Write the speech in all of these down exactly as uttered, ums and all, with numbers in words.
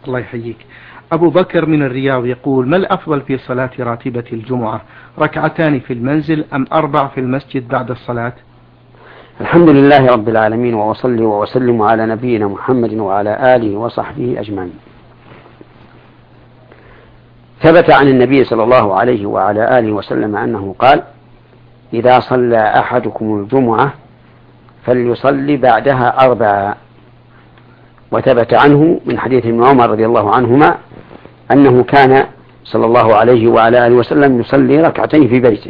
الله يحييك. أبو بكر من الرياض يقول: ما الأفضل في صلاة راتبة الجمعة، ركعتان في المنزل أم أربع في المسجد بعد الصلاة؟ الحمد لله رب العالمين، وأصلي وأسلم على نبينا محمد وعلى آله وصحبه أجمعين. ثبت عن النبي صلى الله عليه وعلى آله وسلم أنه قال: إذا صلى أحدكم الجمعة فليصلي بعدها أربعا. وثبت عنه من حديث ابن عمر رضي الله عنهما أنه كان صلى الله عليه وعلى آله وسلم يصلي ركعتين في بيته.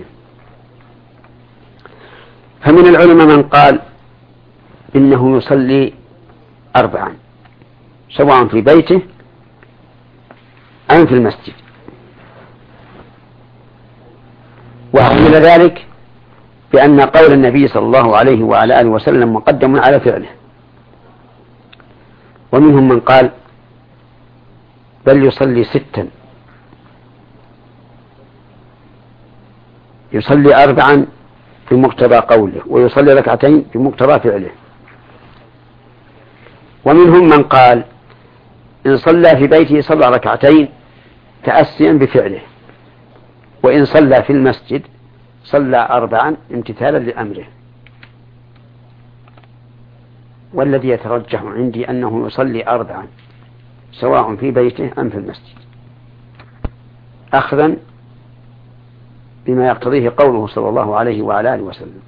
فمن العلماء من قال إنه يصلي أربعا سواء في بيته أم في المسجد، وحمل ذلك بأن قول النبي صلى الله عليه وعلى آله وسلم مقدم على فعله. ومنهم من قال بل يصلي ستا، يصلي أربعا في مقتضى قوله ويصلي ركعتين في مقتضى فعله. ومنهم من قال إن صلى في بيته صلى ركعتين تأسيا بفعله، وإن صلى في المسجد صلى أربعا امتثالا لأمره. والذي يترجح عندي أنه يصلي أربعا سواء في بيته أم في المسجد، أخذا بما يقتضيه قوله صلى الله عليه وعلى آله وسلم.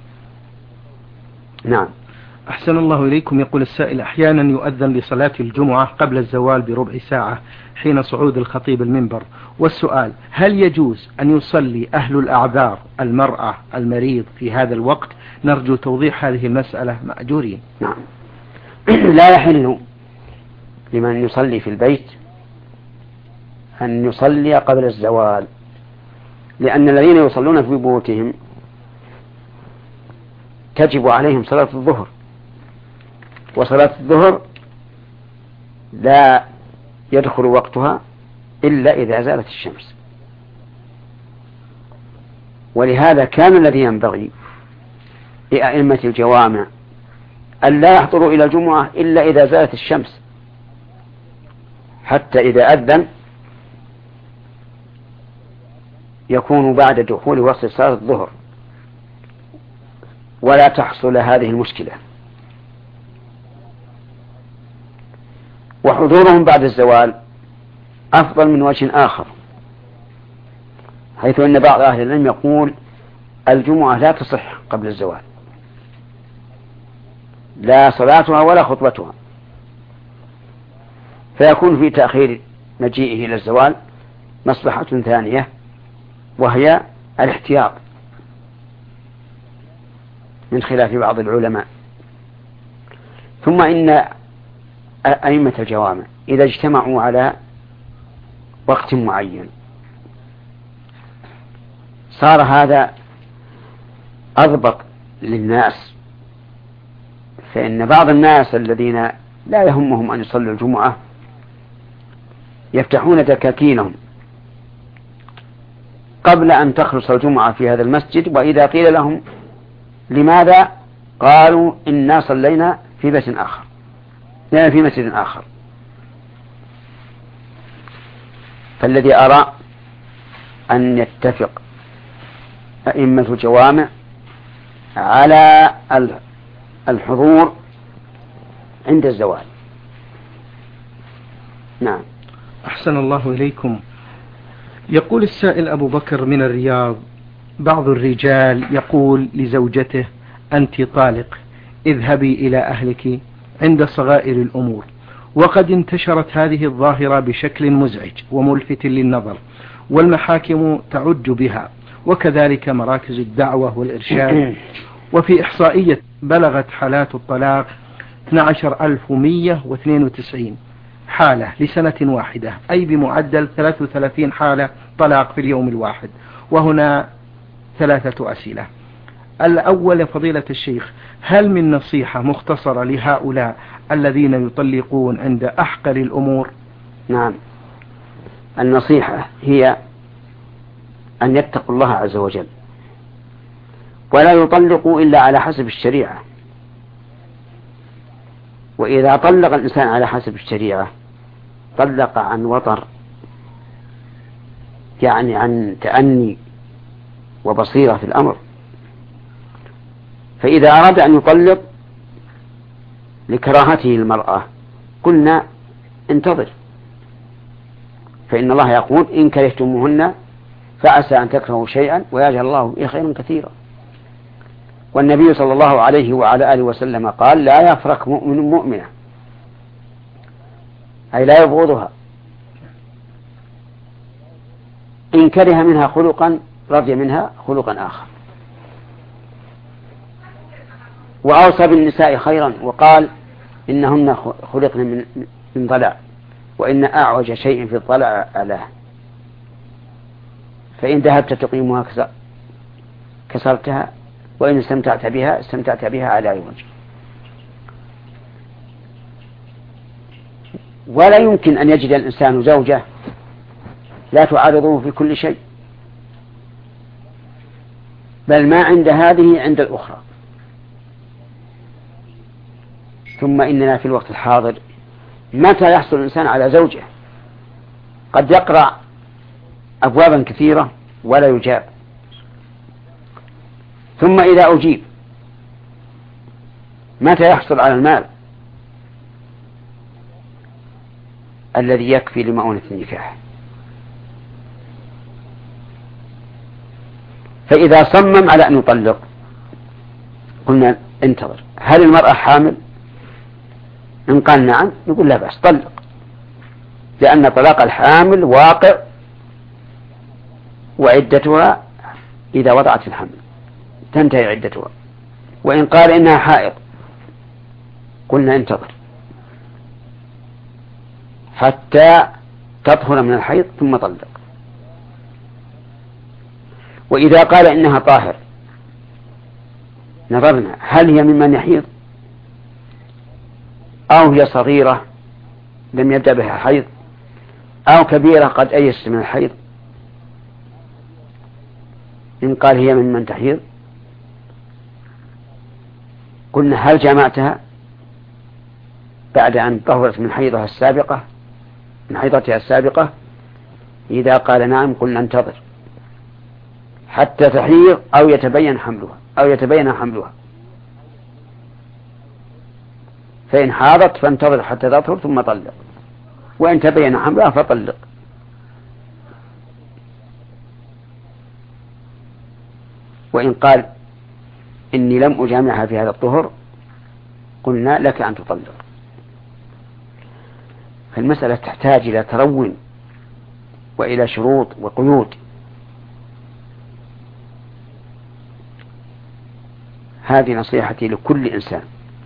نعم. أحسن الله إليكم. يقول السائل: أحيانا يؤذن لصلاة الجمعة قبل الزوال بربع ساعة حين صعود الخطيب المنبر، والسؤال: هل يجوز أن يصلي أهل الأعذار المرأة المريض في هذا الوقت؟ نرجو توضيح هذه المسألة مأجورين. نعم. لا يحل لمن يصلي في البيت أن يصلي قبل الزوال، لأن الذين يصلون في بيوتهم تجب عليهم صلاة الظهر، وصلاة الظهر لا يدخل وقتها إلا إذا زالت الشمس. ولهذا كان الذي ينبغي لأئمة الجوامع أن لا يحضروا إلى الجمعة إلا إذا زالت الشمس، حتى إذا أذن يكون بعد دخول وقت صلاة الظهر ولا تحصل هذه المشكلة. وحضورهم بعد الزوال أفضل من وجه آخر، حيث أن بعض أهل العلم يقول الجمعة لا تصح قبل الزوال، لا صلاتها ولا خطبتها، فيكون في تأخير مجيئه إلى الزوال مصلحة ثانية، وهي الاحتياط من خلاف بعض العلماء. ثم إن أئمة الجوامع إذا اجتمعوا على وقت معين صار هذا أضبط للناس، فإن بعض الناس الذين لا يهمهم أن يصلوا الجمعة يفتحون دكاكينهم قبل أن تخلص الجمعة في هذا المسجد، وإذا قيل لهم لماذا قالوا إنا صلينا في بيت آخر في مسجد آخر. فالذي أرى أن يتفق أئمة الجوامع على الحضور عند الزوال. نعم. أحسن الله إليكم. يقول السائل أبو بكر من الرياض: بعض الرجال يقول لزوجته: أنت طالق، اذهبي إلى أهلك، عند صغائر الأمور. وقد انتشرت هذه الظاهرة بشكل مزعج وملفت للنظر، والمحاكم تعج بها، وكذلك مراكز الدعوة والإرشاد. وفي إحصائية بلغت حالات الطلاق اثني عشر ألف ومئة واثنين وتسعين حالة لسنة واحدة، أي بمعدل ثلاث وثلاثين حالة طلاق في اليوم الواحد. وهنا ثلاثة أسئلة. الأول: فضيلة الشيخ، هل من نصيحة مختصرة لهؤلاء الذين يطلقون عند أحقر الأمور؟ نعم. النصيحة هي أن يتقوا الله عز وجل، ولا يطلقوا إلا على حسب الشريعة. وإذا طلق الإنسان على حسب الشريعة طلق عن وطر، يعني عن تأني وبصيرة في الأمر. فإذا أراد أن يطلق لكراهته المرأة قلنا انتظر، فإن الله يقول إن كرهتموهن فعسى أن تكرهوا شيئا ويجعل الله به خيرا كثيرا. والنبي صلى الله عليه وعلى آله وسلم قال لا يفرق مؤمن مؤمنة، أي لا يبغضها، إن كره منها خلقا رضي منها خلقا آخر. وأوصى بالنساء خيرا وقال إنهن خلقن من, من ضلع، وإن أعوج شيء في الضلع أعلاه، فإن ذهبت تقيمها كسرتها، وإن استمتعت بها استمتعت بها على وجه. ولا يمكن أن يجد الإنسان زوجة لا تعارضه في كل شيء، بل ما عند هذه عند الأخرى. ثم إننا في الوقت الحاضر متى يحصل الإنسان على زوجة قد يقرأ أبوابا كثيرة ولا يجاب، ثم إذا أجيب متى يحصل على المال الذي يكفي لمؤونة النكاح. فإذا صمم على أن يطلق قلنا انتظر، هل المرأة حامل؟ إن قال نعم نقول لا بأس طلق، لأن طلاق الحامل واقع وعدتها إذا وضعت الحمل تنتهي عدتها. وإن قال إنها حائض قلنا انتظر حتى تطهر من الحيض ثم طلق. وإذا قال إنها طاهر نظرنا هل هي ممن يحيض أو هي صغيرة لم يبدأ بها حيض أو كبيرة قد أيست من الحيض. إن قال هي ممن تحيض قلنا هل جمعتها بعد أن طهرت من حيضها السابقة من حيضتها السابقة؟ إذا قال نعم قلنا انتظر حتى تحيض أو يتبين حملها أو يتبين حملها، فإن حاضت فانتظر حتى تطهر ثم طلق، وإن تبين حملها فطلق. وإن قال إني لم أجامعها في هذا الطهر قلنا لك أن تطلق. فالمسألة تحتاج إلى ترون وإلى شروط وقيود. هذه نصيحتي لكل إنسان.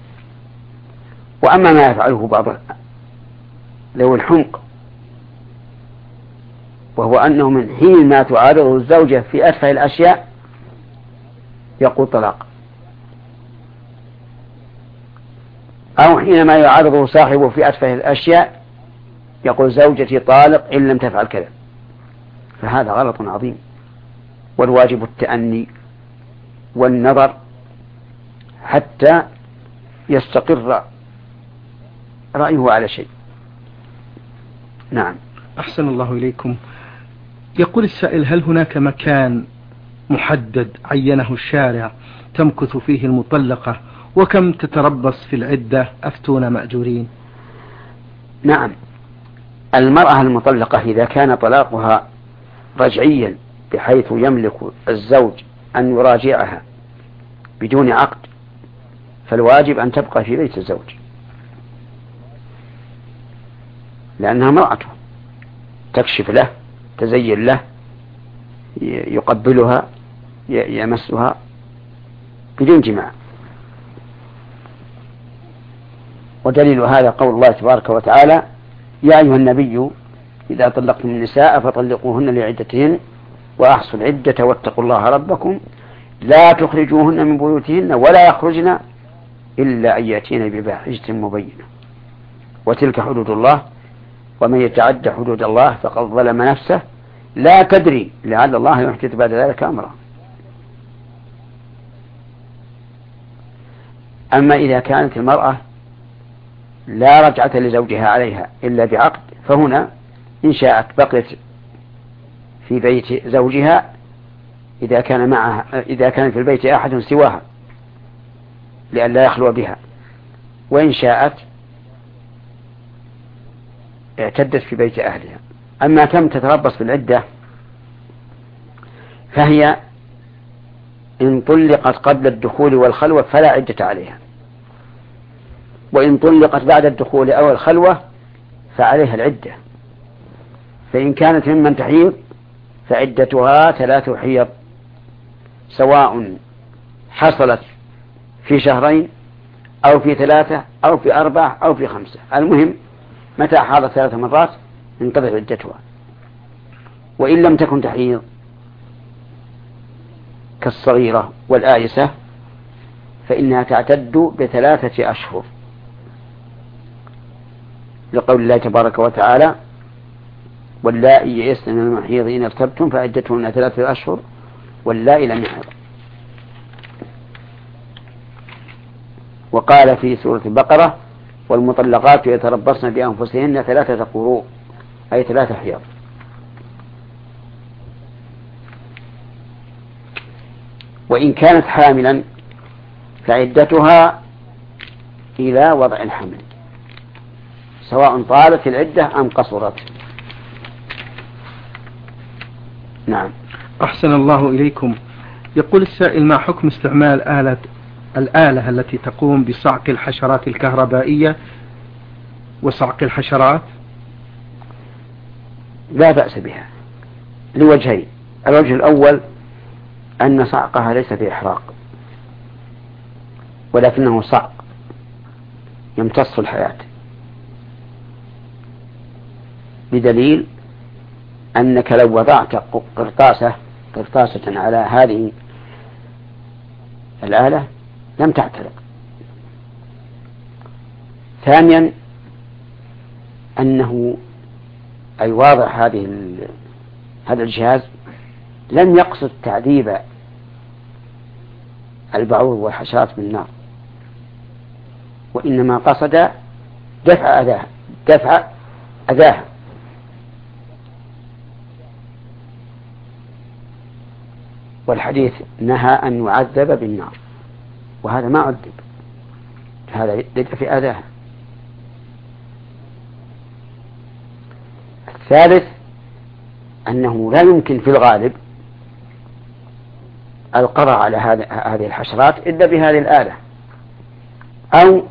وأما ما يفعله بعض ذوي الحمق وهو أنه من حين ما تعارضه الزوجة في أتفه الأشياء يقول طلاق، أو حينما يعارضه صاحبه في أتفه الأشياء يقول زوجتي طالق إن لم تفعل كذا، فهذا غلط عظيم. والواجب التأني والنظر حتى يستقر رأيه على شيء. نعم. أحسن الله إليكم. يقول السائل هل هناك مكان محدد عينه الشارع تمكث فيه المطلقة، وكم تتربص في العدة؟ أفتونا مأجورين. نعم، المرأة المطلقة إذا كان طلاقها رجعيا بحيث يملك الزوج أن يراجعها بدون عقد فالواجب أن تبقى في بيت الزوج، لأنها امرأته، تكشف له، تزين له، يقبلها، يمسها بدون جماع. ودليل هذا قول الله تبارك وتعالى يا أيها النبي إذا طلقتم النساء فطلقوهن لعدتهن وأحصوا العدة واتقوا الله ربكم لا تخرجوهن من بيوتهن ولا يخرجن إلا أن يأتين بفاحشة مبينة وتلك حدود الله ومن يتعد حدود الله فقد ظلم نفسه لا تدري لعل الله يحدث بعد ذلك أمرا. أما إذا كانت المرأة لا رجعة لزوجها عليها إلا بعقد فهنا إن شاءت بقيت في بيت زوجها إذا كان معها إذا كان في البيت أحد سواها لئلا يخلو بها، وإن شاءت اعتدت في بيت أهلها. أما كم تتربص بالعدة فهي إن طلقت قبل الدخول والخلوة فلا عدة عليها، وإن طلقت بعد الدخول أو الخلوة فعليها العدة. فإن كانت ممن تحيض فعدتها ثلاث حيض، سواء حصلت في شهرين أو في ثلاثة أو في أربعة أو في خمسة، المهم متى حاضت ثلاث مرات انقضت عدتها. وإن لم تكن تحيض كالصغيرة والآيسة فإنها تعتد بثلاثة أشهر، لقول الله تبارك وتعالى: واللائي يئسن من المحيض إن ارتبتم فعدتهن ثلاثة أشهر واللائي لم يحض. وقال في سورة البقرة: والمطلقات يتربصن بأنفسهن ثلاثة قروء، أي ثلاثة حيض. وإن كانت حاملا فعدتها إلى وضع الحمل، سواء طالت العدة أم قصرت. نعم. أحسن الله إليكم. يقول السائل: ما حكم استعمال آلة الآلة التي تقوم بصعق الحشرات الكهربائية وصعق الحشرات؟ لا بأس بها لوجهين: الوجه الأول أن صعقها ليس بإحراق، ولكنه صعق يمتص الحياة، بدليل أنك لو وضعت قرطاسة قرطاسة على هذه الآلة لم تحترق. ثانيا أنه أي واضع هذه هذا الجهاز لم يقصد تعذيب البعوض والحشرات بالنار، وإنما قصد دفع أذاها دفع أذاها والحديث نهى أن يعذب بالنار، وهذا ما عذب، هذا لدفع أذاها. الثالث أنه لا يمكن في الغالب القضاء على هذه الحشرات إلا بهذه الآلة أو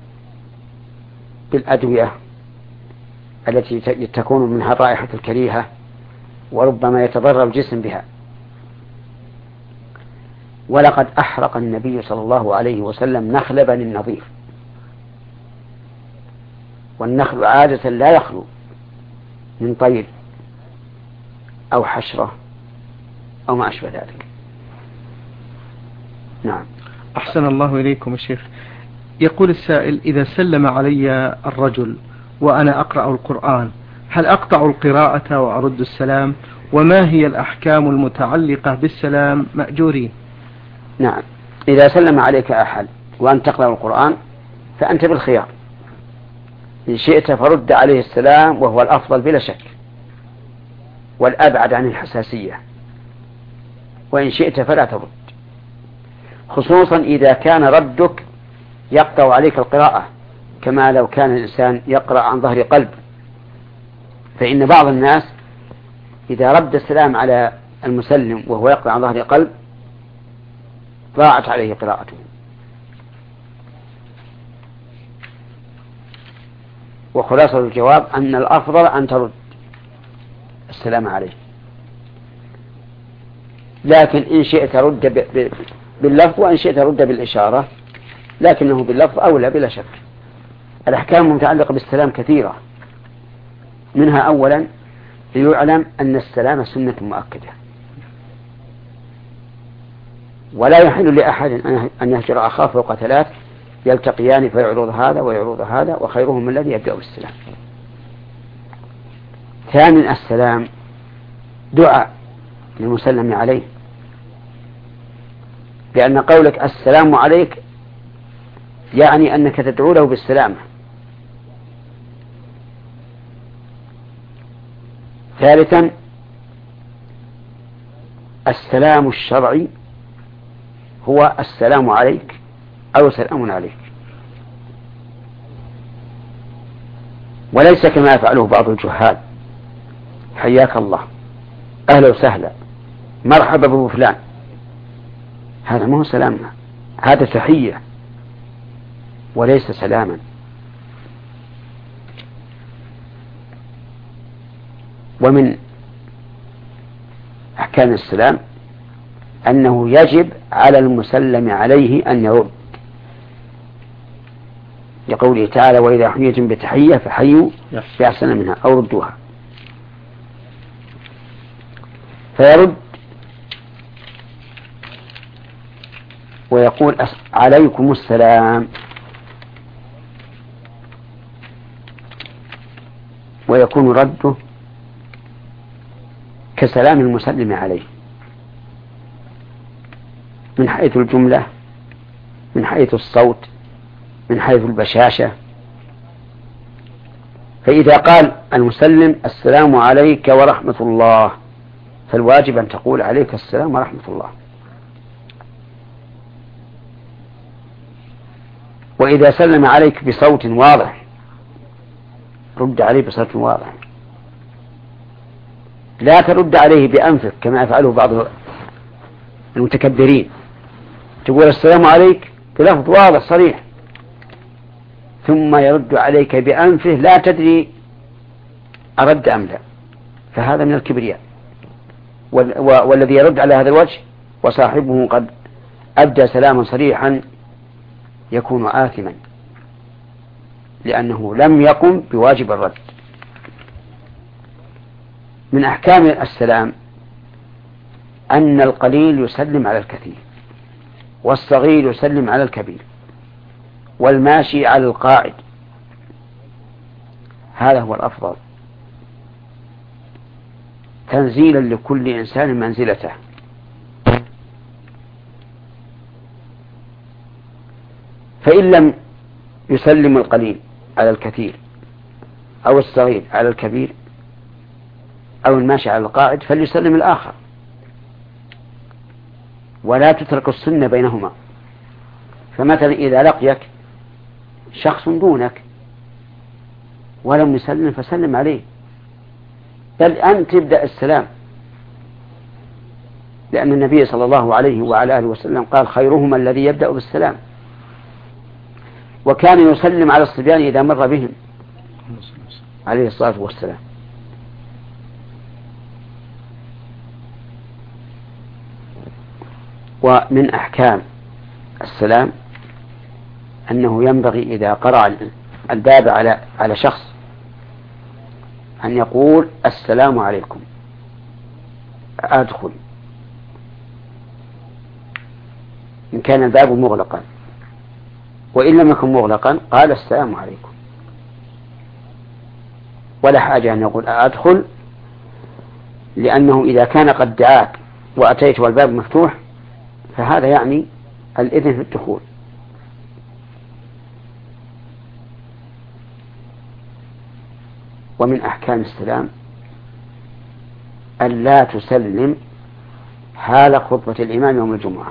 بالأدوية التي تكون منها الرائحة الكريهة وربما يتضرر الجسم بها. ولقد أحرق النبي صلى الله عليه وسلم نخل بني النضير، والنخل عادة لا يخلو من طير أو حشرة أو ما أشبه ذلك. نعم. أحسن الله إليكم يا شيخ. يقول السائل: إذا سلم علي الرجل وأنا أقرأ القرآن هل أقطع القراءة وأرد السلام؟ وما هي الأحكام المتعلقة بالسلام مأجورين؟ نعم، إذا سلم عليك أحد وأنت تقرأ القرآن فأنت بالخيار، إن شئت فرد عليه السلام وهو الأفضل بلا شك والأبعد عن الحساسية، وإن شئت فلا ترد، خصوصا إذا كان ردك يقطع عليك القراءة، كما لو كان الإنسان يقرأ عن ظهر قلب، فإن بعض الناس إذا رد السلام على المسلم وهو يقرأ عن ظهر قلب ضاعت عليه قراءته. وخلاصة الجواب أن الأفضل أن ترد السلام عليه، لكن إن شئت رد باللفظ وإن شئت رد بالإشارة، لكنه باللفظ أولى بلا شك. الأحكام المتعلقة بالسلام كثيرة، منها أولا ليعلم أن السلام سنة مؤكدة، ولا يحل لأحد أن يهجر أخاه فوق ثلاث يلتقيان فيعرض هذا ويعرض هذا وخيرهم الذي يبدأ بالسلام. ثانيا السلام دعاء للمسلم عليه، لأن قولك السلام عليك يعني أنك تدعو له بالسلامة، ثالثا السلام الشرعي هو السلام عليك أو سلام عليك، وليس كما يفعله بعض الجهال: حياك الله، أهلا وسهلا، مرحبا بفلان. هذا ما هو سلام، هذا تحية وليس سلاما. ومن أحكام السلام أنه يجب على المسلم عليه أن يرد، لقوله تعالى: وإذا حييتم بتحية فحيوا بأحسن منها أو ردوها. فيرد ويقول: عليكم السلام، ويكون رده كسلام المسلم عليه من حيث الجملة، من حيث الصوت، من حيث البشاشة. فإذا قال المسلم: السلام عليك ورحمة الله، فالواجب أن تقول: عليك السلام ورحمة الله. وإذا سلم عليك بصوت واضح رد عليه بصوت واضح، لا ترد عليه بأنفك كما يفعله بعض المتكبرين، تقول السلام عليك بلفظ واضح صريح ثم يرد عليك بأنفه لا تدري أرد أم لا، فهذا من الكبرياء. والذي يرد على هذا الوجه وصاحبه قد أبدى سلاما صريحا يكون آثما، لأنه لم يقم بواجب الرد. من أحكام السلام أن القليل يسلم على الكثير، والصغير يسلم على الكبير، والماشي على القاعد، هذا هو الأفضل تنزيلا لكل إنسان منزلته. فإن لم يسلم القليل على الكثير أو الصغير على الكبير أو الماشي على القاعد فليسلم الآخر، ولا تترك السنة بينهما. فمثلا إذا لقيك شخص دونك ولم يسلم فسلم عليه، بل أن تبدأ السلام، لأن النبي صلى الله عليه وعلى آله وسلم قال: خيرهما الذي يبدأ بالسلام. وكان يسلم على الصبيان إذا مر بهم عليه الصلاة والسلام. ومن أحكام السلام أنه ينبغي إذا قرأ الباب على على شخص أن يقول: السلام عليكم، أدخل، إن كان الباب مغلقا، وإن لم يكن مغلقا قال: السلام عليكم. ولا حاجة أن يقول أدخل، لأنه إذا كان قد دعاك وأتيت والباب مفتوح فهذا يعني الإذن في الدخول. ومن أحكام السلام أن لا تسلم حال خطبة الإمام يوم الجمعة،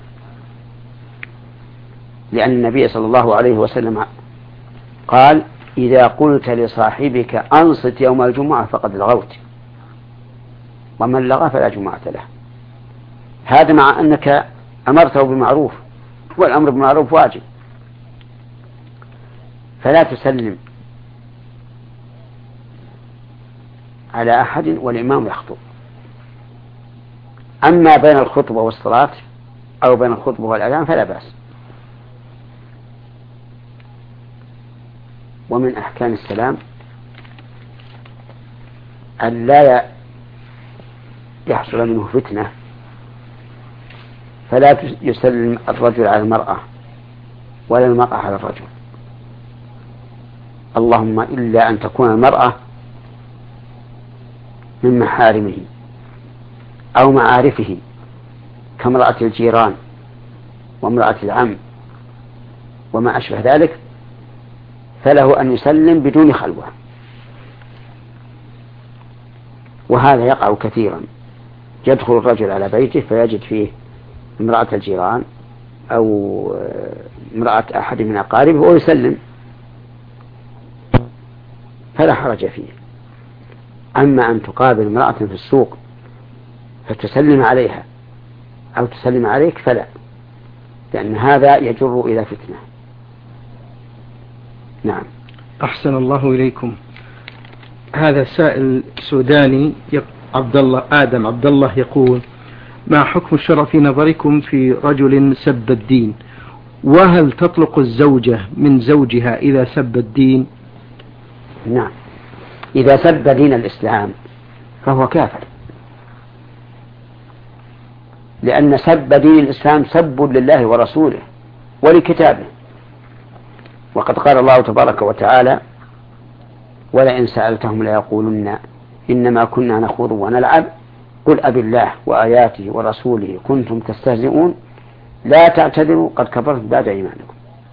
لأن النبي صلى الله عليه وسلم قال: إذا قلت لصاحبك أنصت يوم الجمعة فقد لغوت، ومن لغى فلا جمعة له. هذا مع أنك أمرته بمعروف، والأمر بمعروف واجب، فلا تسلم على أحد والإمام يخطب. أما بين الخطبة والصلاة أو بين الخطبة والأذان فلا بأس. ومن أحكام السلام أن لا يحصل منه فتنة، فلا يسلم الرجل على المرأة ولا المرأة على الرجل، اللهم إلا أن تكون المرأة من محارمه أو معارفه كامرأة الجيران وامرأة العم وما أشبه ذلك، فله أن يسلم بدون خلوة. وهذا يقع كثيرا. يدخل الرجل على بيته فيجد فيه امرأة الجيران أو امرأة أحد من أقاربه ويسلم، فلا حرج فيه. أما أن تقابل امرأة في السوق فتسلم عليها أو تسلم عليك فلا، لأن هذا يجر إلى فتنة. نعم. أحسن الله إليكم. هذا سائل سوداني عبد الله آدم عبد الله يقول: ما حكم الشرع في نظركم في رجل سب الدين؟ وهل تطلق الزوجة من زوجها إذا سب الدين؟ نعم، إذا سب دين الإسلام فهو كافر، لأن سب دين الإسلام سب لله ورسوله ولكتابه. وقد قال الله تبارك وتعالى: ولئن سألتهم ليقولن إنما كنا نخوض ونلعب قل أب الله وآياته ورسوله كنتم تستهزئون لا تعتذروا قد كفرتم بعد إيمانكم.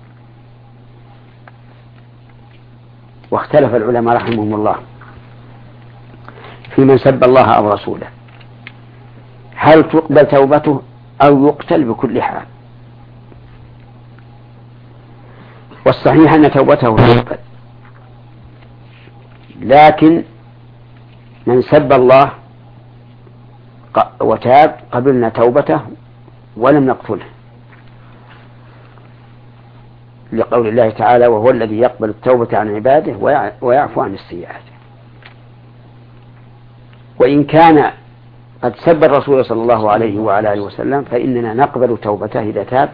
واختلف العلماء رحمهم الله في من سب الله أو رسوله، هل تقبل توبته أو يقتل بكل حال؟ والصحيح أن توبته تقبل، لكن من سب الله وتاب قبلنا توبته ولم نقتله، لقول الله تعالى: وهو الذي يقبل التوبة عن عباده ويعفو عن السيئات. وإن كان قد سب الرسول صلى الله عليه وعلى آله وسلم فإننا نقبل توبته إذا تاب،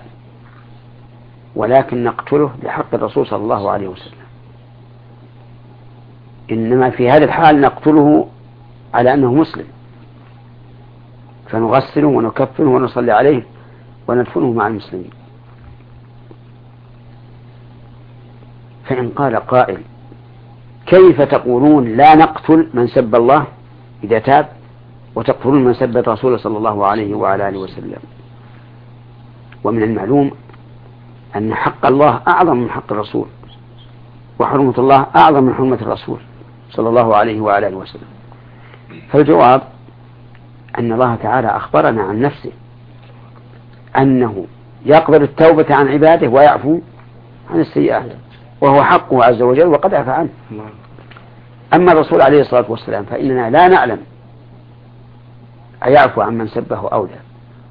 ولكن نقتله بحق الرسول صلى الله عليه وسلم. إنما في هذا الحال نقتله على أنه مسلم، فنغسله ونكفنه ونصلي عليه وندفنه مع المسلمين. فإن قال قائل: كيف تقولون لا نقتل من سب الله إذا تاب وتقتلون من سب الرسول صلى الله عليه وعلى آله وسلم؟ ومن المعلوم أن حق الله أعظم من حق الرسول، وحرمة الله أعظم من حرمة الرسول صلى الله عليه وعلى آله وسلم. فالجواب أن الله تعالى أخبرنا عن نفسه أنه يقبل التوبة عن عباده ويعفو عن السيئات، وهو حقه عز وجل وقد عفى عنه. أما الرسول عليه الصلاة والسلام فإننا لا نعلم أيعفو عن من سبه أو لا،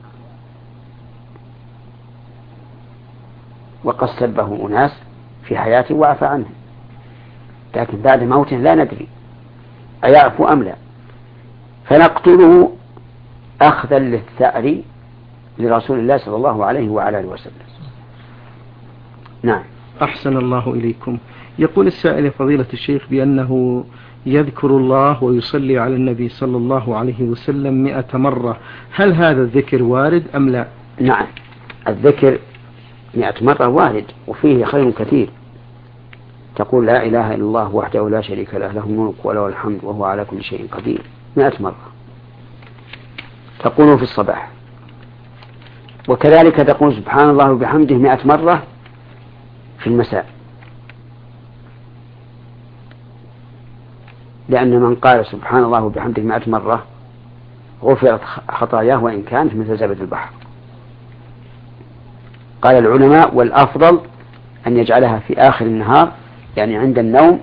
وقد سبه أناس في حياته وعفى عنه، لكن بعد موته لا ندري أيعفو أم لا، فنقتله أخذا للثأر لرسول الله صلى الله عليه وعلى آله وسلم. نعم. أحسن الله إليكم. يقول السائل فضيلة الشيخ بأنه يذكر الله ويصلي على النبي صلى الله عليه وسلم مئة مرة، هل هذا الذكر وارد أم لا؟ نعم، الذكر مئة مرة وارد وفيه خير كثير. تقول: لا إله إلا الله وحده لا شريك له له الملك وله الحمد وهو على كل شيء قدير مئة مرة، تقول في الصباح. وكذلك تقول سبحان الله وبحمده مئة مرة في المساء، لأن من قال سبحان الله وبحمده مئة مرة غفرت خطاياه وإن كانت مثل زبد البحر. قال العلماء: والأفضل أن يجعلها في آخر النهار، يعني عند النوم،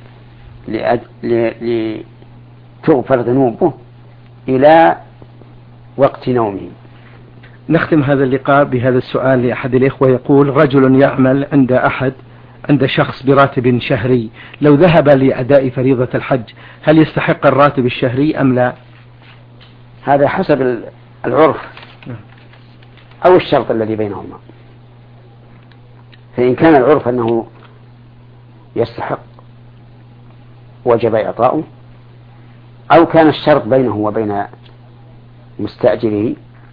لتغفر ذنوبه إلى وقت نومه. نختم هذا اللقاء بهذا السؤال لأحد الإخوة، يقول: رجل يعمل عند أحد عند شخص براتب شهري، لو ذهب لأداء فريضة الحج هل يستحق الراتب الشهري أم لا؟ هذا حسب العرف أو الشرط الذي بينهما. فإن كان العرف أنه يستحق وجب إعطاؤه، أو كان الشرط بينه وبين مستأجره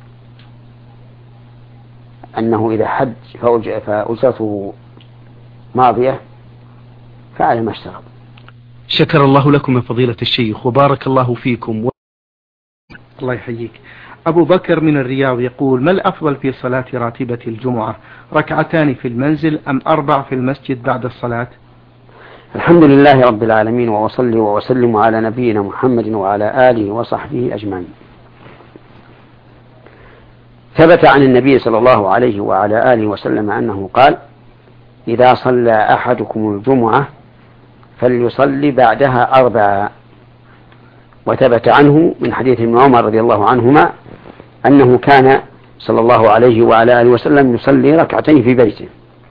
أنه إذا حج فأجرته ماضية فعلى ما اشترط. شكر الله لكم يا فضيلة الشيخ وبارك الله فيكم و... الله يحييك. أبو بكر من الرياض يقول: ما الأفضل في صلاة راتبة الجمعة، ركعتان في المنزل أم أربع في المسجد بعد الصلاة؟ الحمد لله رب العالمين، وأصلي وأسلم على نبينا محمد وعلى آله وصحبه أجمعين. ثبت عن النبي صلى الله عليه وعلى آله وسلم أنه قال: إذا صلى أحدكم الجمعة فليصلي بعدها أربعا. وثبت عنه من حديث ابن عمر رضي الله عنهما أنه كان صلى الله عليه وعلى آله وسلم يصلي ركعتين في بيته.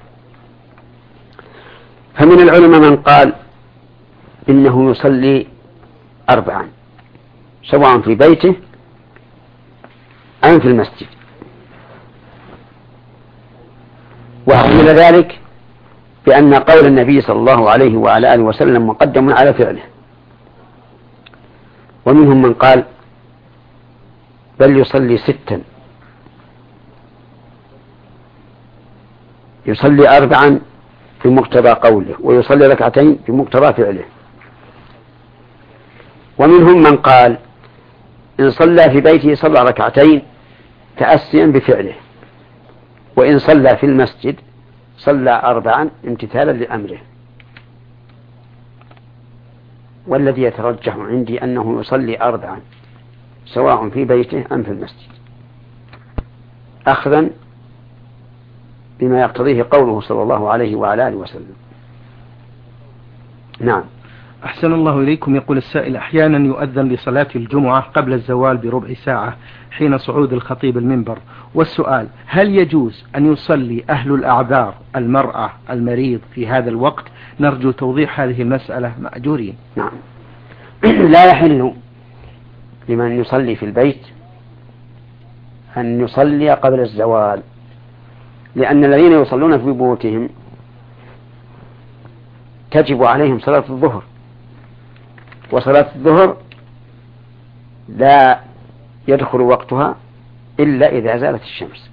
فمن العلماء من قال إنه يصلي أربعا سواء في بيته أم في المسجد، وأحمل ذلك بأن قول النبي صلى الله عليه وعلى آله وسلم مقدم على فعله. ومنهم من قال بل يصلي ستا، يصلي أربعا بمقتضى قوله ويصلي ركعتين بمقتضى فعله. ومنهم من قال إن صلى في بيته صلى ركعتين تأسيا بفعله، وإن صلى في المسجد صلى أربعا امتثالا لأمره. والذي يترجح عندي أنه يصلي أربعا سواء في بيته أم في المسجد، أخذا بما يقتضيه قوله صلى الله عليه وعلى آله وسلم. نعم. أحسن الله إليكم. يقول السائل: أحيانا يؤذن لصلاة الجمعة قبل الزوال بربع ساعة حين صعود الخطيب المنبر، والسؤال: هل يجوز أن يصلي أهل الأعذار المرأة المريض في هذا الوقت؟ نرجو توضيح هذه المسألة مأجورين. نعم. لا يحل لمن يصلي في البيت أن يصلي قبل الزوال، لأن الذين يصلون في بيوتهم تجب عليهم صلاة الظهر، وصلاة الظهر لا يدخل وقتها إلا إذا زالت الشمس.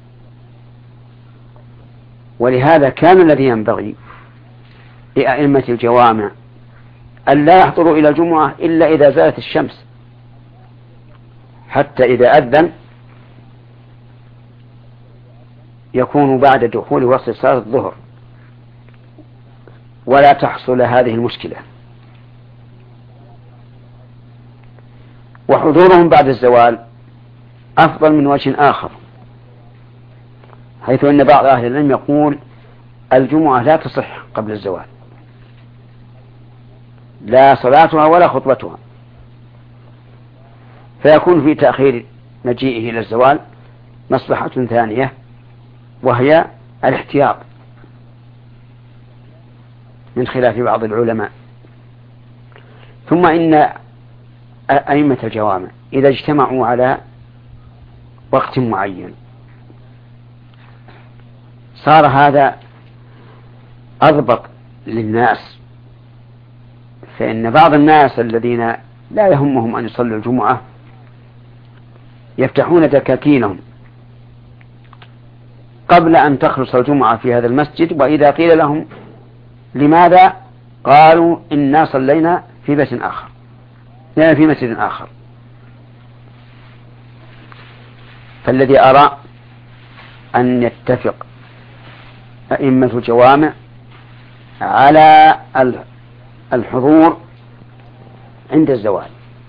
ولهذا كان الذي ينبغي لأئمة الجوامع أن لا يحضروا إلى الجمعة إلا إذا زالت الشمس، حتى إذا أذن يكون بعد دخول وقت صلاة الظهر ولا تحصل هذه المشكلة. وحضورهم بعد الزوال أفضل من وجه آخر، حيث أن بعض أهل العلم يقول الجمعة لا تصح قبل الزوال، لا صلاتها ولا خطبتها، فيكون في تأخير مجيئه إلى الزوال مصلحة ثانية، وهي الاحتياط من خلاف بعض العلماء. ثم إن أئمة الجوامع إذا اجتمعوا على وقت معين صار هذا أضبط للناس، فإن بعض الناس الذين لا يهمهم أن يصلوا الجمعة يفتحون دكاكينهم قبل أن تخلص الجمعة في هذا المسجد، وإذا قيل لهم لماذا قالوا إنا صلينا في بيت آخر، لا في مسجد آخر. فالذي أرى أن يتفق أئمة الجوامع على الحضور عند الزوال.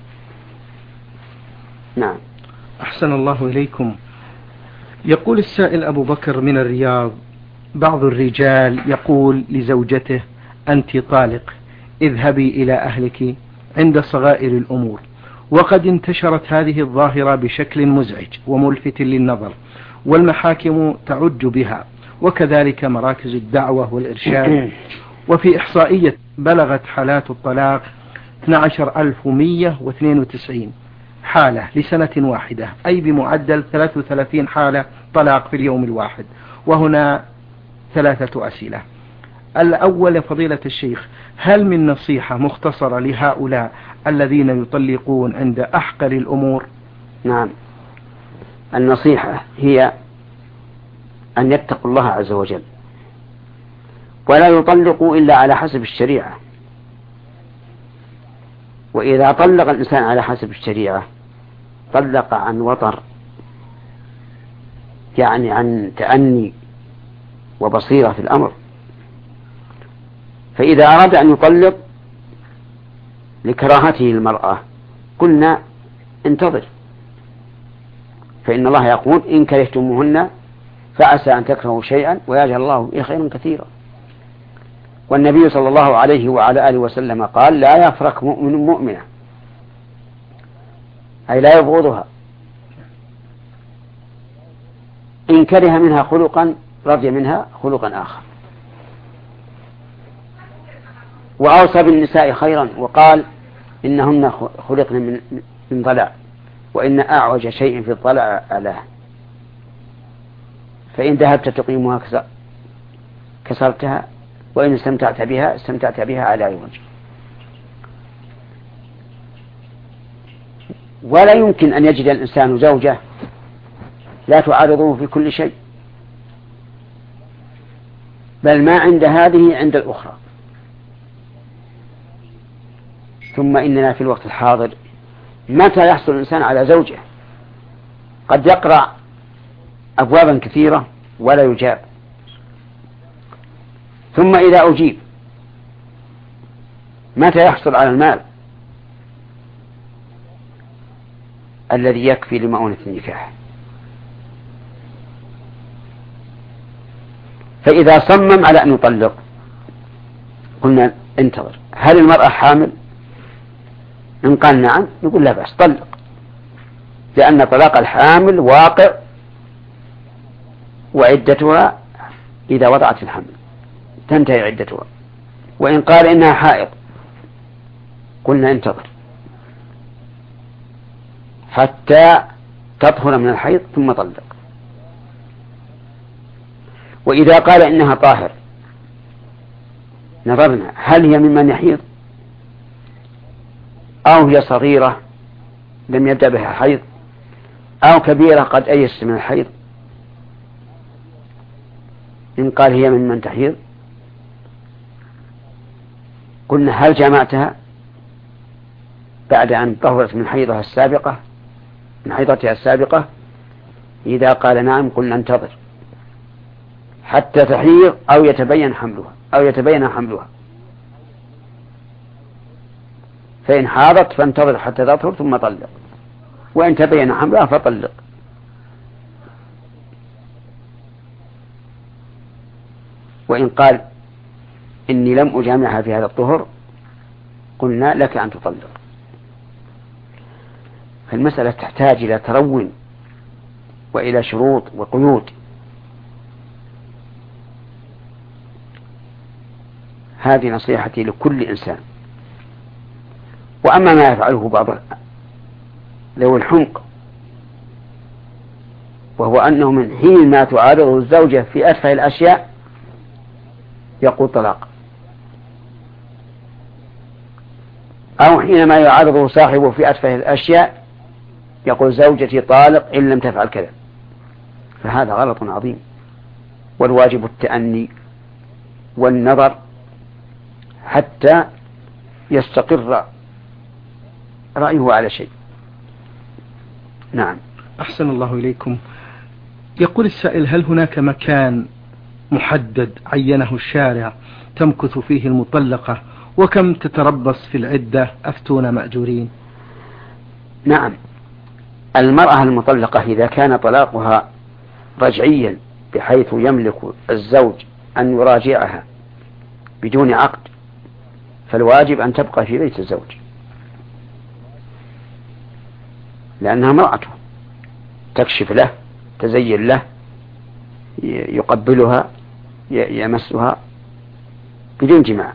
نعم. أحسن الله إليكم. يقول السائل أبو بكر من الرياض: بعض الرجال يقول لزوجته: أنت طالق، اذهبي إلى أهلك عند صغائر الأمور. وقد انتشرت هذه الظاهرة بشكل مزعج وملفت للنظر، والمحاكم تعج بها، وكذلك مراكز الدعوة والإرشاد. وفي إحصائية بلغت حالات الطلاق اثني عشر ألف ومئة واثنين وتسعين حالة لسنة واحدة، أي بمعدل ثلاث وثلاثين حالة طلاق في اليوم الواحد. وهنا ثلاثة أسئلة. الأول: فضيلة الشيخ، هل من نصيحة مختصرة لهؤلاء الذين يطلقون عند أحقر الأمور؟ نعم. النصيحة هي أن يتقوا الله عز وجل، ولا يطلقوا إلا على حسب الشريعة. وإذا طلق الإنسان على حسب الشريعة طلق عن وطر، يعني عن تأني وبصيرة في الأمر، فإذا أراد أن يطلق لكراهته المرأة قلنا انتظر، فإن الله يقول إن كرهتموهن فعسى أن تكرهوا شيئا ويجعل الله فيه خيرا كثيرا. والنبي صلى الله عليه وعلى آله وسلم قال لا يفرق مؤمن مؤمنة، أي لا يبغضها، إن كره منها خلقا رضي منها خلقا آخر. وأوصى بالنساء خيرا وقال إنهن خلقن من من ضلع، وإن أعوج شيء في الضلع أعلاه، فإن ذهبت تقيمها كسرتها، وإن استمتعت بها استمتعت بها على وجه. ولا يمكن أن يجد الإنسان زوجة لا تعارضه في كل شيء، بل ما عند هذه عند الأخرى. ثم إننا في الوقت الحاضر متى يحصل الإنسان على زوجة قد يقرأ أبوابا كثيرة ولا يجاب، ثم إذا أجيب متى يحصل على المال الذي يكفي لمؤونة النكاح. فإذا صمم على أن يطلق قلنا انتظر، هل المرأة حامل؟ إن قال نعم نقول لا بأس طلق، لأن طلاق الحامل واقع وعدتها إذا وضعت الحمل تنتهي عدتها. وإن قال إنها حائض قلنا انتظر حتى تطهر من الحيض ثم طلق. وإذا قال إنها طاهر نظرنا هل هي ممن يحيض أو هي صغيرة لم يبدأ بها حيض أو كبيرة قد أيس من الحيض. إن قال هي ممن تحيض قلنا هل جمعتها بعد أن طهرت من حيضها السابقة من حيضتها السابقة؟ إذا قال نعم قلنا انتظر حتى تحيض أو يتبين حملها أو يتبين حملها، فإن حاضت فانتظر حتى تطهر ثم طلق، وإن تبين حملها فطلق. وإن قال إني لم أجامعها في هذا الطهر قلنا لك أن تطلق. فالمسألة تحتاج إلى ترون وإلى شروط وقيود. هذه نصيحتي لكل إنسان. وأما ما يفعله بعض ذوي الحمق وهو أنه من حين ما تعارضه الزوجة في أتفه الأشياء يقول طلاق، أو حينما يعارضه صاحبه في أتفه الأشياء يقول زوجتي طالق إن لم تفعل كذا، فهذا غلط عظيم. والواجب التأني والنظر حتى يستقر رأيه على شيء. نعم. أحسن الله إليكم. يقول السائل هل هناك مكان محدد عينه الشارع تمكث فيه المطلقة، وكم تتربص في العدة؟ أفتون مأجورين. نعم، المرأة المطلقة إذا كان طلاقها رجعيا بحيث يملك الزوج أن يراجعها بدون عقد فالواجب أن تبقى في بيت الزوج، لأنها امرأته، تكشف له، تزين له، يقبلها، يمسها بدون جماع.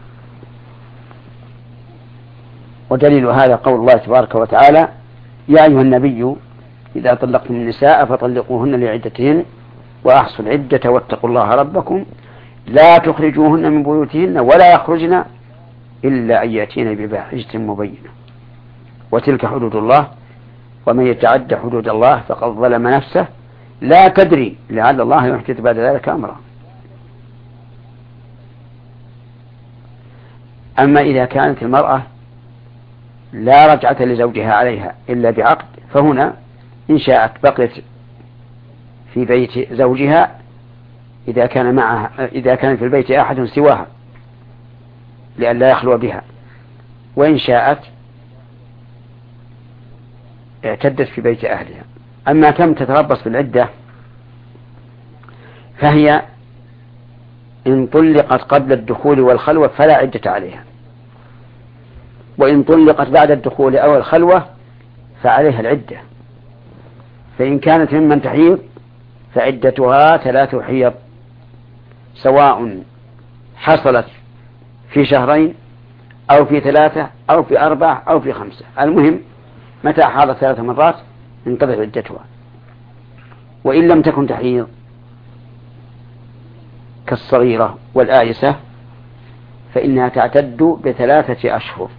ودليل هذا قول الله تبارك وتعالى يا أيها النبي إذا طلقتم النساء فطلقوهن لعدتهن وأحصوا العدة واتقوا الله ربكم لا تخرجوهن من بيوتهن ولا يخرجن إلا أن يأتين بفاحشة مبينة وتلك حدود الله ومن يتعد حدود الله فقد ظلم نفسه لا تدري لعل الله يحدث بعد ذلك أمرا. أما إذا كانت المرأة لا رجعة لزوجها عليها إلا بعقد فهنا إن شاءت بقيت في بيت زوجها إذا كان معها إذا كان في البيت أحد سواها لئلا يخلو بها، وإن شاءت اعتدت في بيت أهلها. أما كم تتربص بالعدة فهي إن طلقت قبل الدخول والخلوة فلا عدة عليها، وإن طلقت بعد الدخول أو الخلوة فعليها العدة. فإن كانت ممن تحيض فعدتها ثلاث حيض، سواء حصلت في شهرين أو في ثلاثة أو في أربعة أو في خمسة، المهم متى حاضت ثلاث مرات انقضت عدتها. وإن لم تكن تحيض كالصغيرة والآيسة فإنها تعتد بثلاثة أشهر،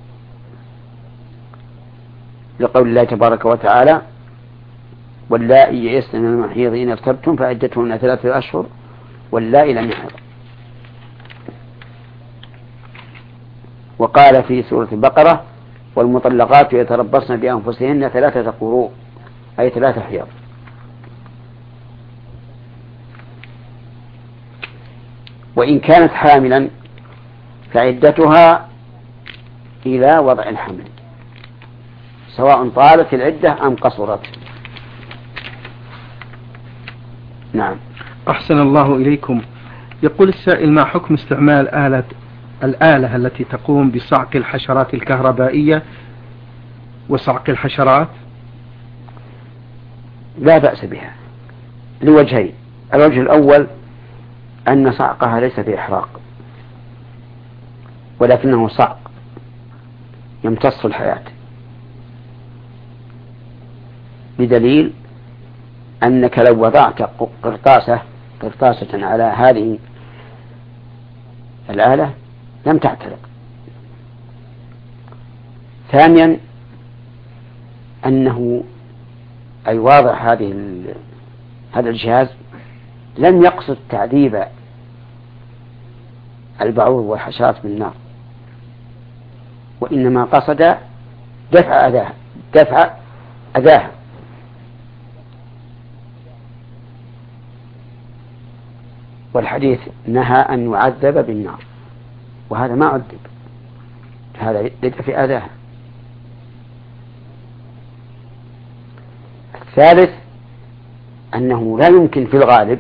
لقول الله تبارك وتعالى: واللائي يئسن من المحيض إن ارتبتم فعدتهن ثلاثة أشهر واللائي لم يحض. وقال في سورة البقرة: والمطلقات يتربصن بأنفسهن ثلاثة قروء، أي ثلاثة حيض. وإن كانت حاملا فعدتها إلى وضع الحمل، سواء طالت العدة أم قصرت. نعم. أحسن الله إليكم. يقول السائل: ما حكم استعمال آلة الآلة التي تقوم بصعق الحشرات الكهربائية وصعق الحشرات؟ لا بأس بها لوجهين: الوجه الأول أن صعقها ليس بإحراق، ولكنه صعق يمتص الحياة، بدليل أنك لو وضعت قرطاسة قرطاسة على هذه الآلة لم تحترق. ثانيا أنه أي واضع هذه هذا الجهاز لم يقصد تعذيب البعوض والحشرات بالنار، وإنما قصد دفع أذاها دفع أذاها والحديث نهى أن يعذب بالنار، وهذا ما عذب، هذا لدفع أذاها. الثالث أنه لا يمكن في الغالب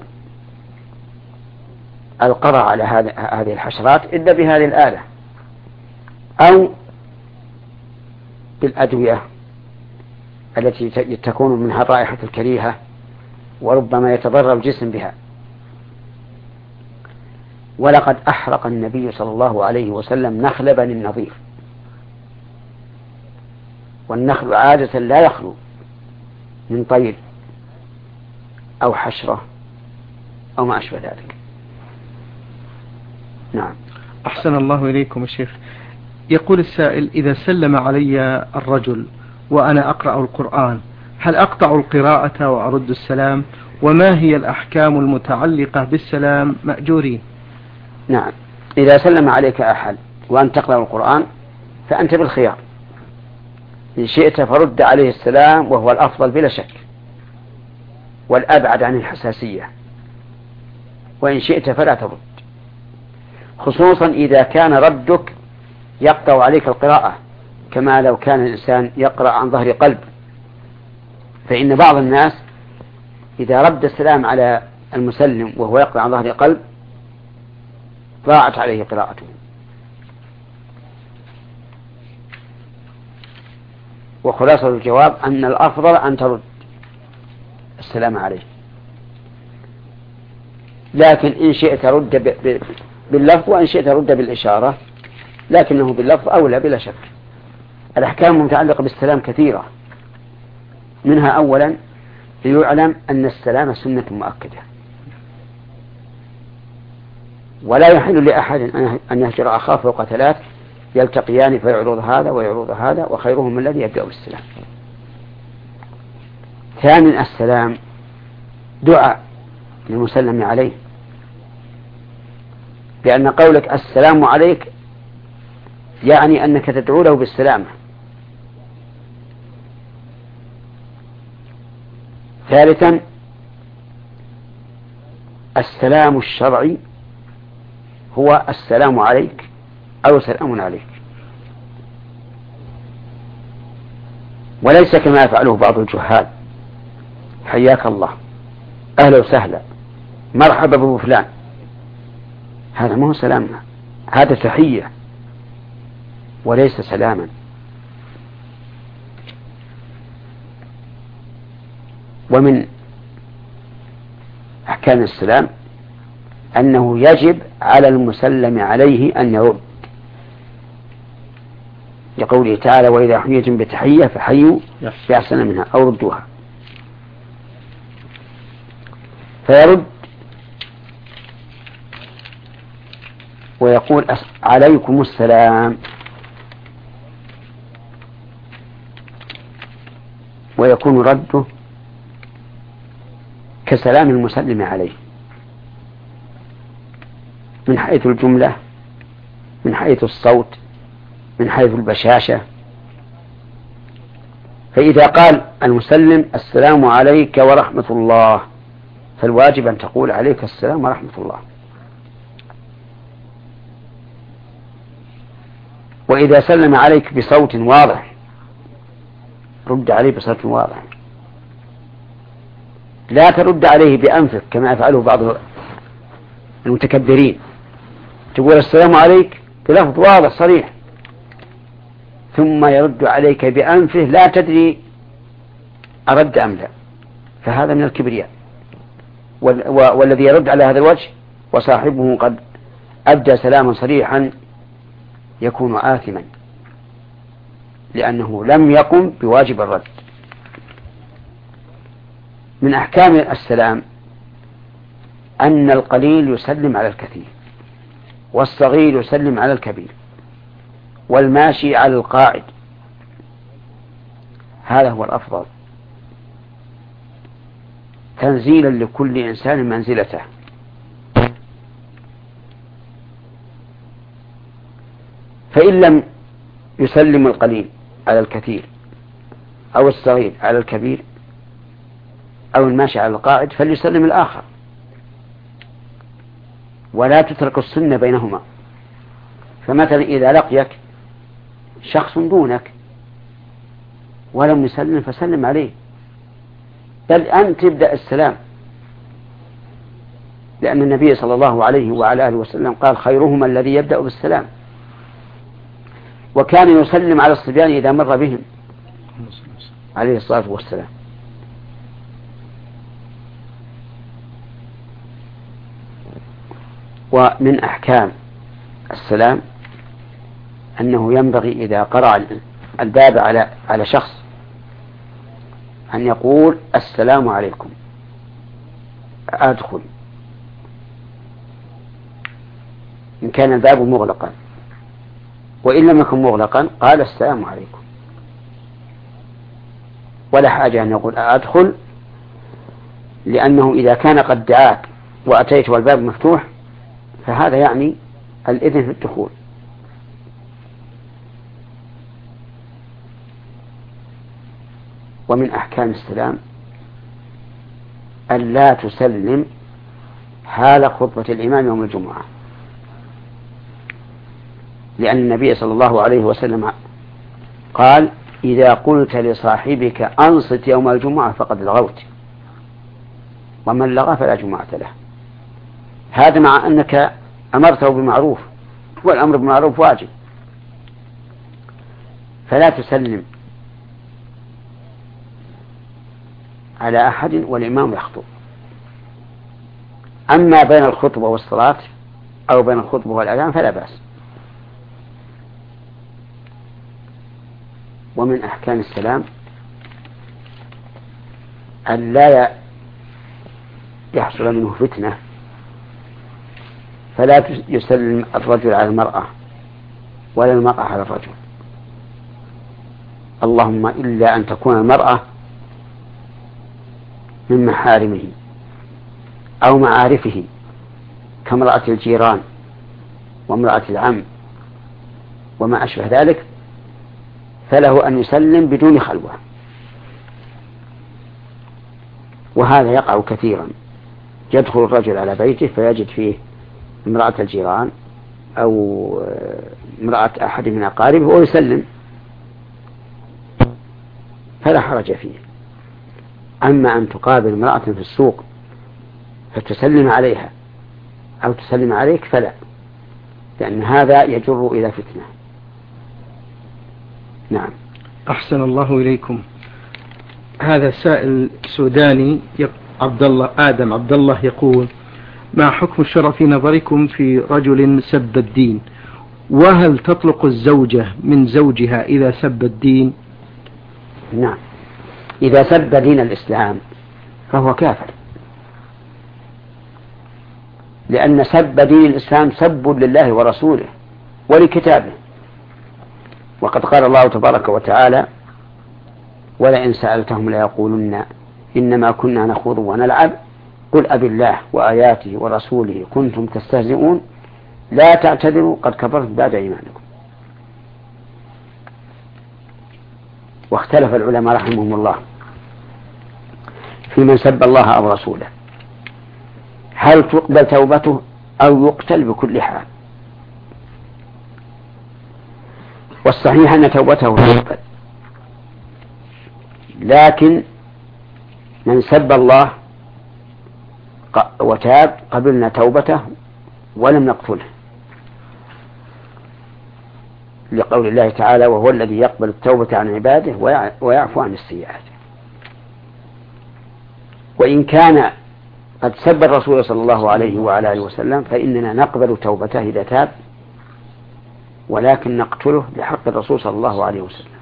القضاء على هذه الحشرات إلا بهذه الآلة أو بالأدوية التي تكون منها الرائحة الكريهة وربما يتضرر الجسم بها. ولقد أحرق النبي صلى الله عليه وسلم نخل بني النضير، والنخل عادة لا يخلو من طير أو حشرة أو ما أشبه ذلك. نعم. أحسن الله إليكم الشيخ. يقول السائل: إذا سلم علي الرجل وأنا أقرأ القرآن هل أقطع القراءة وأرد السلام؟ وما هي الأحكام المتعلقة بالسلام مأجورين؟ نعم، إذا سلم عليك أحد وأنت تقرأ القرآن فأنت بالخيار، إن شئت فرد عليه السلام وهو الأفضل بلا شك والأبعد عن الحساسية، وإن شئت فلا ترد، خصوصا إذا كان ردك يقطع عليك القراءة كما لو كان الإنسان يقرأ عن ظهر قلب. فإن بعض الناس إذا رد السلام على المسلم وهو يقرأ عن ظهر قلب ضاعت عليه قراءته. وخلاصة الجواب أن الأفضل أن ترد السلام عليه، لكن إن شئت رد باللفظ وإن شئت رد بالإشارة، لكنه باللفظ أولى بلا شك. الأحكام المتعلقة بالسلام كثيرة، منها أولا ليعلم أن السلام سنة مؤكدة، ولا يحل لأحد أن يهجر أخاه فوق ثلاث يلتقيان فيعرض هذا ويعرض هذا وخيرهم الذي يبدأ بالسلام. ثانيا السلام دعاء للمسلم عليه، لأن قولك السلام عليك يعني أنك تدعو له بالسلامة. ثالثا السلام الشرعي هو السلام عليك أو سلام عليك، وليس كما يفعله بعض الجهال: حياك الله، أهلا وسهلا، مرحبا بفلان. هذا ما هو سلام، هذا تحية وليس سلاما. ومن أحكام السلام أنه يجب على المسلم عليه أن يرد، لقوله تعالى: وإذا حييتم بتحية فحيوا بأحسن منها أو ردوها. فيرد ويقول: عليكم السلام، ويكون رده كسلام المسلم عليه من حيث الجملة، من حيث الصوت، من حيث البشاشة. فإذا قال المسلم: السلام عليك ورحمة الله، فالواجب أن تقول: عليك السلام ورحمة الله. وإذا سلم عليك بصوت واضح رد عليه بصوت واضح، لا ترد عليه بأنفك كما يفعله بعض المتكبرين، تقول السلام عليك بلفظ واضح صريح ثم يرد عليك بأنفه لا تدري أرد أم لا، فهذا من الكبرياء. والذي يرد على هذا الوجه وصاحبه قد أبدى سلاما صريحا يكون آثما، لأنه لم يقم بواجب الرد. من أحكام السلام أن القليل يسلم على الكثير، والصغير يسلم على الكبير، والماشي على القاعد، هذا هو الأفضل تنزيلا لكل إنسان منزلته. فإن لم يسلم القليل على الكثير أو الصغير على الكبير أو الماشي على القاعد فليسلم الآخر، ولا تترك السنة بينهما. فمثلا إذا لقيك شخص دونك ولم يسلم فسلم عليه، بل أنت تبدأ السلام، لأن النبي صلى الله عليه وعلى آله وسلم قال: خيرهما الذي يبدأ بالسلام. وكان يسلم على الصبيان إذا مر بهم عليه الصلاة والسلام. ومن أحكام السلام أنه ينبغي إذا قرأ الباب على على شخص أن يقول: السلام عليكم، أدخل، إن كان الباب مغلقا، وإن لم يكن مغلقا قال: السلام عليكم، ولا حاجة أن يقول أدخل، لأنه إذا كان قد دعاك وأتيت والباب مفتوح فهذا يعني الإذن في الدخول. ومن أحكام السلام أن لا تسلم حال خطبة الإمام يوم الجمعة، لأن النبي صلى الله عليه وسلم قال: إذا قلت لصاحبك أنصت يوم الجمعة فقد لغوت، ومن لغى فلا جمعة له. هذا مع أنك أمرته بمعروف، والأمر بمعروف واجب، فلا تسلم على أحد والإمام يخطب. أما بين الخطبة والصلاة أو بين الخطبة والأذان فلا بأس. ومن أحكام السلام أن لا يحصل منه فتنة، فلا يسلم الرجل على المرأة ولا المرأة على الرجل، اللهم إلا أن تكون المرأة من محارمه أو معارفه كامرأة الجيران وامرأة العم وما أشبه ذلك، فله أن يسلم بدون خلوة. وهذا يقع كثيرا، يدخل الرجل على بيته فيجد فيه امرأة الجيران أو امرأة أحد من أقاربه ويسلم فلا حرج فيه. أما أن تقابل امرأة في السوق فتسلم عليها أو تسلم عليك فلا، لأن هذا يجر إلى فتنة. نعم. أحسن الله إليكم. هذا سائل سوداني عبد الله آدم عبد الله يقول: ما حكم الشرع في نظركم في رجل سب الدين؟ وهل تطلق الزوجة من زوجها إذا سب الدين؟ نعم، إذا سب دين الإسلام فهو كافر، لأن سب دين الإسلام سب لله ورسوله ولكتابه. وقد قال الله تبارك وتعالى: ولئن سألتهم ليقولن إنما كنا نخوض ونلعب قل أبي الله وآياته ورسوله كنتم تستهزئون لا تعتذروا قد كفرتم بعد إيمانكم. واختلف العلماء رحمهم الله في من سب الله أو رسوله، هل تقبل توبته أو يقتل بكل حال؟ والصحيح أن توبته تقبل، لكن من سب الله وتاب قبلنا توبته ولم نقتله، لقول الله تعالى: وهو الذي يقبل التوبة عن عباده ويعفو عن السيئات. وإن كان قد سب الرسول صلى الله عليه وعلى آله وسلم فإننا نقبل توبته إذا تاب، ولكن نقتله لحق الرسول صلى الله عليه وسلم.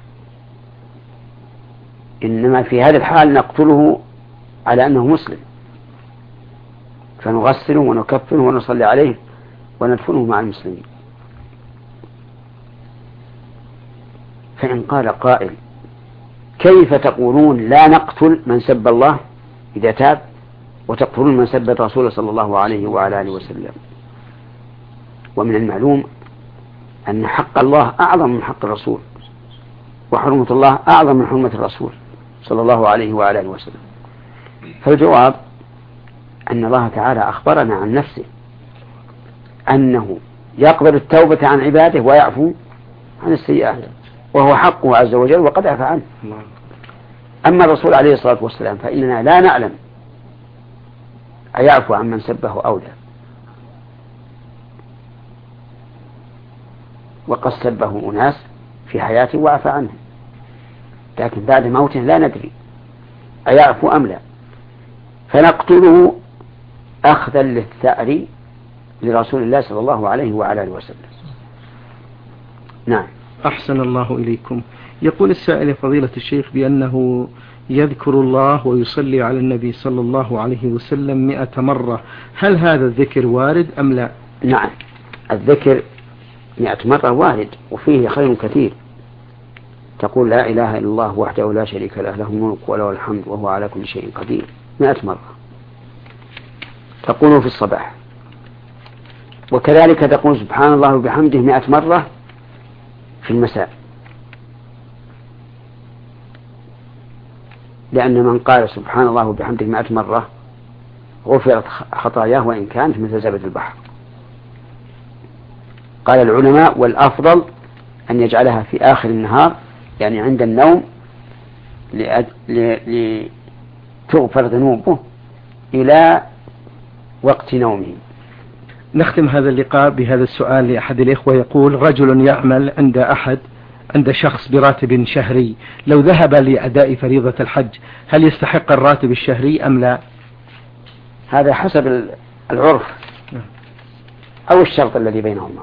إنما في هذا الحال نقتله على أنه مسلم، فنغسله ونكفنه ونصلي عليه وندفنه مع المسلمين. فإن قال قائل: كيف تقولون لا نقتل من سب الله إذا تاب وتقتلون من سب الرسول صلى الله عليه وعلى آله وسلم؟ ومن المعلوم أن حق الله أعظم من حق الرسول، وحرمة الله أعظم من حرمة الرسول صلى الله عليه وعلى آله وسلم. فالجواب أن الله تعالى أخبرنا عن نفسه أنه يقبل التوبة عن عباده ويعفو عن السيئات، وهو حقه عز وجل وقد عفى عنه. أما الرسول عليه الصلاة والسلام فإننا لا نعلم أيعفو عن من سبه أو لا، وقد سبه أناس في حياته وعفى عنه، لكن بعد موته لا ندري أيعفو أم لا، فنقتله أخذا للثأر لرسول الله صلى الله عليه وعلى آله وسلم. نعم. أحسن الله إليكم. يقول السائل فضيلة الشيخ بأنه يذكر الله ويصلي على النبي صلى الله عليه وسلم مئة مرة، هل هذا الذكر وارد أم لا؟ نعم، الذكر مئة مرة وارد وفيه خير كثير. تقول لا إله إلا الله وحده لا شريك له له الملك وله الحمد وهو على كل شيء قدير مئة مرة، تقول في الصباح، وكذلك تقول سبحان الله وبحمده مئة مرة في المساء، لأن من قال سبحان الله وبحمده مئة مرة غفرت خطاياه وإن كانت مثل زبد البحر. قال العلماء: والأفضل أن يجعلها في آخر النهار، يعني عند النوم، لتغفر ذنوبه إلى وقت نومه. نختم هذا اللقاء بهذا السؤال لأحد الإخوة، يقول: رجل يعمل عند أحد عند شخص براتب شهري، لو ذهب لأداء فريضة الحج هل يستحق الراتب الشهري أم لا؟ هذا حسب العرف أو الشرط الذي بينهما.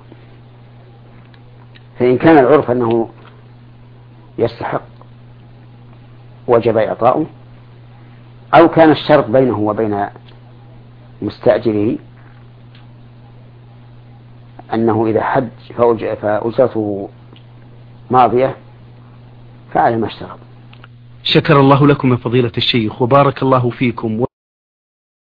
فإن كان العرف أنه يستحق وجب إعطاؤه، أو كان الشرط بينه وبين مستأجره أنه إذا حج فأجرته ماضية فعلى ما اشترط. شكر الله لكم يا فضيلة الشيخ وبارك الله فيكم.